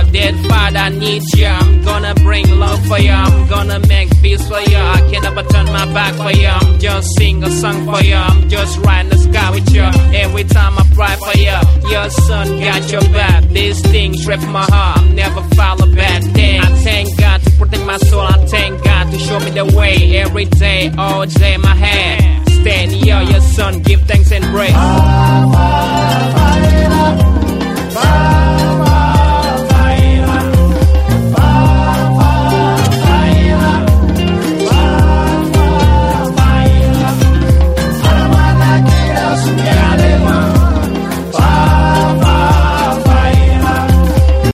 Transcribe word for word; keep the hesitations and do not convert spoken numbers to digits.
dead father, I need you. I'm gonna bring love for you. I'm gonna make peace for you. I can't ever turn my back for you. I'm just sing a song for you. I'm just riding the sky with you. Every time I pray for you, your son got your back. These things rip my heart. I'm never follow bad things. I thank God to protect my soul. I thank God to show me the way. Every day, all day, my hand stand here. Your son give thanks and praise.